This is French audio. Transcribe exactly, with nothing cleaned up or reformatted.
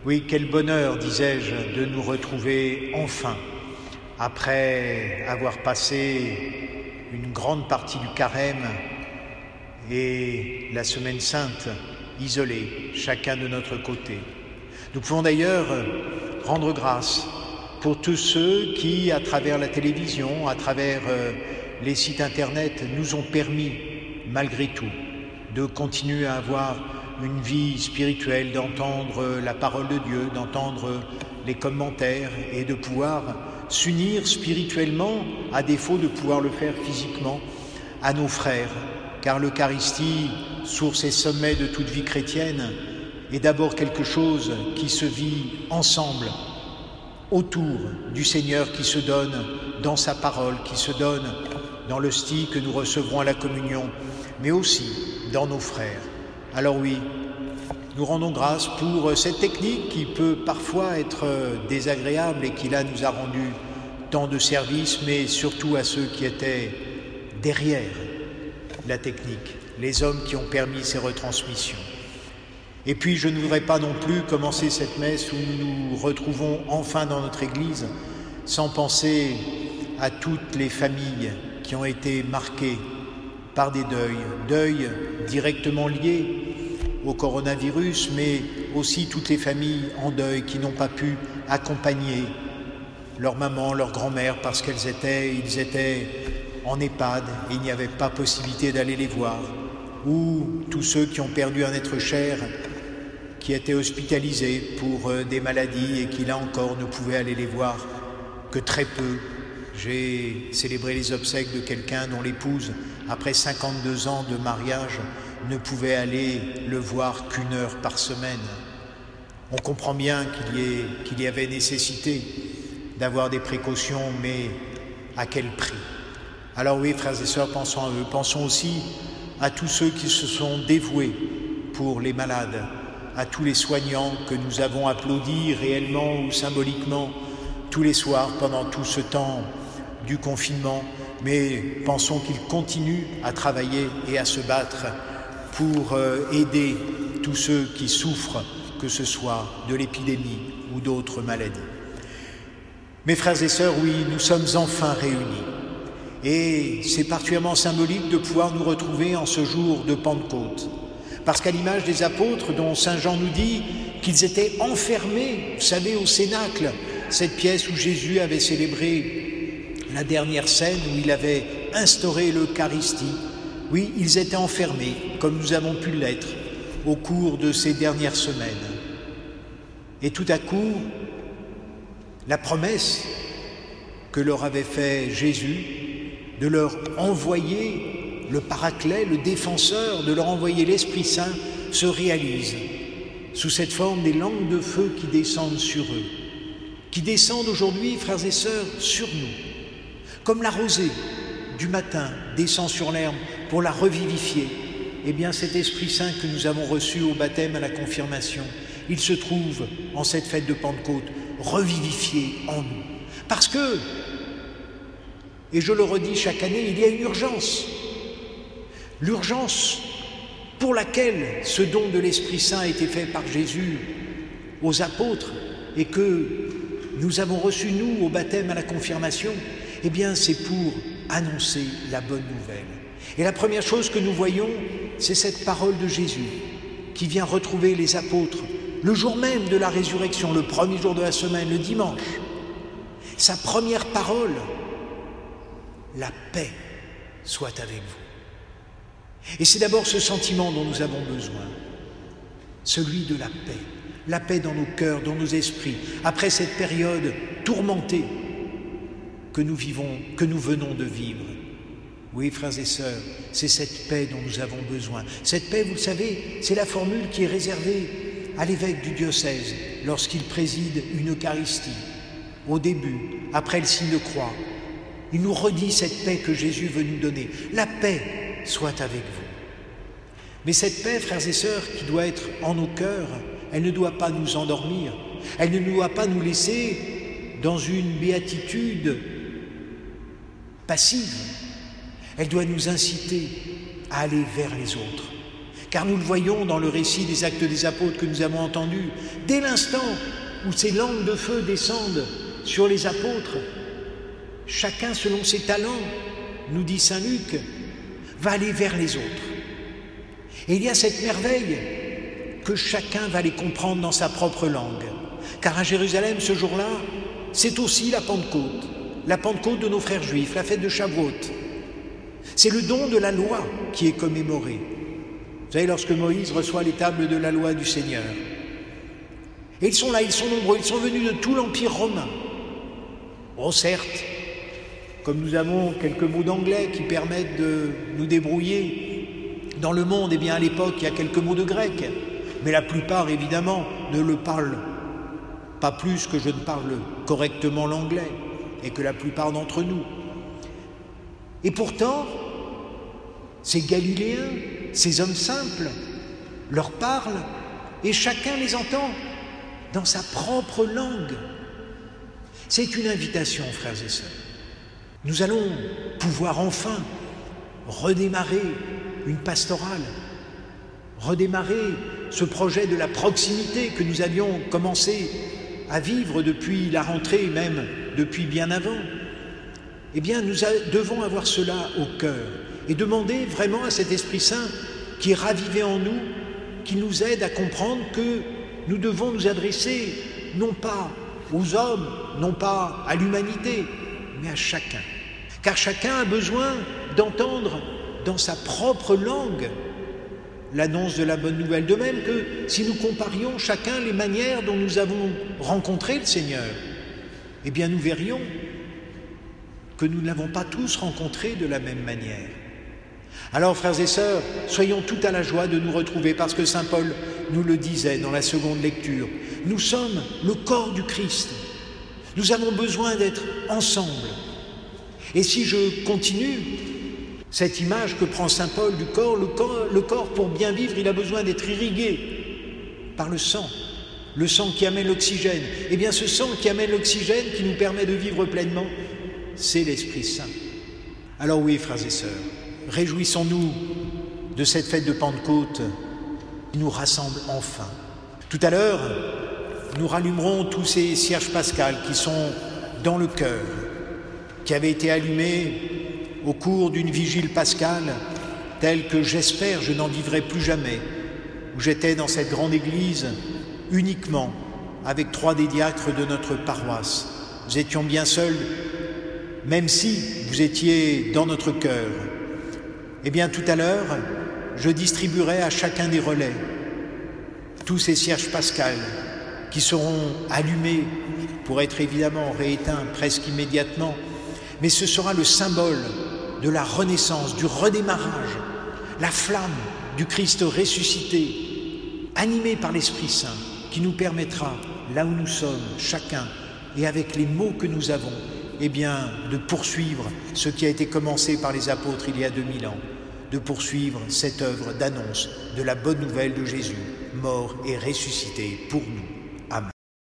Oui, quel bonheur, disais-je, de nous retrouver enfin, après avoir passé une grande partie du carême et la semaine sainte, isolés, chacun de notre côté. Nous pouvons d'ailleurs rendre grâce pour tous ceux qui, à travers la télévision, à travers les sites internet, nous ont permis, malgré tout, de continuer à avoir une vie spirituelle, d'entendre la parole de Dieu, d'entendre les commentaires et de pouvoir s'unir spirituellement, à défaut de pouvoir le faire physiquement, à nos frères. Car l'Eucharistie, source et sommet de toute vie chrétienne, est d'abord quelque chose qui se vit ensemble, autour du Seigneur qui se donne dans sa parole, qui se donne dans l'hostie que nous recevrons à la communion, mais aussi dans nos frères. Alors oui, nous rendons grâce pour cette technique qui peut parfois être désagréable et qui là nous a rendu tant de services, mais surtout à ceux qui étaient derrière la technique, les hommes qui ont permis ces retransmissions. Et puis je ne voudrais pas non plus commencer cette messe où nous nous retrouvons enfin dans notre Église sans penser à toutes les familles qui ont été marquées par des deuils, deuils directement liés au coronavirus, mais aussi toutes les familles en deuil qui n'ont pas pu accompagner leur maman, leur grand-mère parce qu'elles étaient, ils étaient en EHPAD et il n'y avait pas possibilité d'aller les voir, ou tous ceux qui ont perdu un être cher, qui étaient hospitalisés pour des maladies et qui là encore ne pouvaient aller les voir que très peu. J'ai célébré les obsèques de quelqu'un dont l'épouse, après cinquante-deux ans de mariage, ne pouvait aller le voir qu'une heure par semaine. On comprend bien qu'il y ait, qu'il y avait nécessité d'avoir des précautions, mais à quel prix? Alors oui, frères et sœurs, pensons à eux. Pensons aussi à tous ceux qui se sont dévoués pour les malades, à tous les soignants que nous avons applaudis réellement ou symboliquement tous les soirs pendant tout ce temps du confinement, mais pensons qu'ils continuent à travailler et à se battre pour aider tous ceux qui souffrent, que ce soit de l'épidémie ou d'autres maladies. Mes frères et sœurs, oui, nous sommes enfin réunis. Et c'est particulièrement symbolique de pouvoir nous retrouver en ce jour de Pentecôte. Parce qu'à l'image des apôtres dont saint Jean nous dit qu'ils étaient enfermés, vous savez, au Cénacle, cette pièce où Jésus avait célébré la dernière scène, où il avait instauré l'Eucharistie. Oui, ils étaient enfermés, comme nous avons pu l'être, au cours de ces dernières semaines. Et tout à coup, la promesse que leur avait fait Jésus, de leur envoyer le Paraclet, le défenseur, de leur envoyer l'Esprit Saint, se réalise sous cette forme des langues de feu qui descendent sur eux, qui descendent aujourd'hui, frères et sœurs, sur nous, comme la rosée du matin descend sur l'herbe pour la revivifier. Eh bien, cet Esprit Saint que nous avons reçu au baptême, à la confirmation, il se trouve en cette fête de Pentecôte revivifié en nous. Parce que, et je le redis chaque année, il y a une urgence. L'urgence pour laquelle ce don de l'Esprit Saint a été fait par Jésus aux apôtres et que nous avons reçu, nous, au baptême, à la confirmation, eh bien, c'est pour annoncer la bonne nouvelle. Et la première chose que nous voyons, c'est cette parole de Jésus qui vient retrouver les apôtres le jour même de la résurrection, le premier jour de la semaine, le dimanche. Sa première parole, la paix soit avec vous. Et c'est d'abord ce sentiment dont nous avons besoin, celui de la paix, la paix dans nos cœurs, dans nos esprits, après cette période tourmentée que nous vivons, que nous venons de vivre. Oui, frères et sœurs, c'est cette paix dont nous avons besoin. Cette paix, vous le savez, c'est la formule qui est réservée à l'évêque du diocèse lorsqu'il préside une Eucharistie, au début, après le signe de croix. Il nous redit cette paix que Jésus veut nous donner. La paix soit avec vous. Mais cette paix, frères et sœurs, qui doit être en nos cœurs, elle ne doit pas nous endormir. Elle ne doit pas nous laisser dans une béatitude passive. Elle doit nous inciter à aller vers les autres. Car nous le voyons dans le récit des Actes des Apôtres que nous avons entendu, dès l'instant où ces langues de feu descendent sur les apôtres, chacun selon ses talents, nous dit saint Luc, va aller vers les autres. Et il y a cette merveille que chacun va les comprendre dans sa propre langue. Car à Jérusalem, ce jour-là, c'est aussi la Pentecôte, la Pentecôte de nos frères juifs, la fête de Shavuot. C'est le don de la loi qui est commémoré. Vous savez, lorsque Moïse reçoit les tables de la loi du Seigneur, et ils sont là, ils sont nombreux, ils sont venus de tout l'Empire romain. Bon, certes, comme nous avons quelques mots d'anglais qui permettent de nous débrouiller dans le monde, eh bien à l'époque, il y a quelques mots de grec, mais la plupart, évidemment, ne le parlent pas plus que je ne parle correctement l'anglais, et que la plupart d'entre nous. Et pourtant, ces Galiléens, ces hommes simples, leur parlent, et chacun les entend dans sa propre langue. C'est une invitation, frères et sœurs. Nous allons pouvoir enfin redémarrer une pastorale, redémarrer ce projet de la proximité que nous avions commencé à vivre depuis la rentrée, même depuis bien avant. Eh bien, nous devons avoir cela au cœur et demander vraiment à cet Esprit Saint qui est ravivé en nous, qui nous aide à comprendre que nous devons nous adresser non pas aux hommes, non pas à l'humanité, mais à chacun. Car chacun a besoin d'entendre dans sa propre langue l'annonce de la bonne nouvelle. De même que si nous comparions chacun les manières dont nous avons rencontré le Seigneur, eh bien nous verrions que nous ne l'avons pas tous rencontré de la même manière. Alors, frères et sœurs, soyons tout à la joie de nous retrouver, parce que saint Paul nous le disait dans la seconde lecture. Nous sommes le corps du Christ. Nous avons besoin d'être ensemble. Et si je continue cette image que prend saint Paul du corps, le corps, le corps pour bien vivre, il a besoin d'être irrigué par le sang. Le sang qui amène l'oxygène. Eh bien, ce sang qui amène l'oxygène, qui nous permet de vivre pleinement, c'est l'Esprit Saint. Alors oui, frères et sœurs, réjouissons-nous de cette fête de Pentecôte qui nous rassemble enfin. Tout à l'heure, nous rallumerons tous ces cierges pascales qui sont dans le cœur, qui avaient été allumés au cours d'une vigile pascale telle que j'espère je n'en vivrai plus jamais, où j'étais dans cette grande église uniquement avec trois des diacres de notre paroisse. Nous étions bien seuls, même si vous étiez dans notre cœur. Eh bien, tout à l'heure, je distribuerai à chacun des relais tous ces cierges pascals qui seront allumés pour être évidemment rééteints presque immédiatement, mais ce sera le symbole de la renaissance, du redémarrage, la flamme du Christ ressuscité, animé par l'Esprit Saint, qui nous permettra, là où nous sommes, chacun, et avec les mots que nous avons, eh bien, de poursuivre ce qui a été commencé par les apôtres il y a deux mille ans, de poursuivre cette œuvre d'annonce de la bonne nouvelle de Jésus, mort et ressuscité pour nous.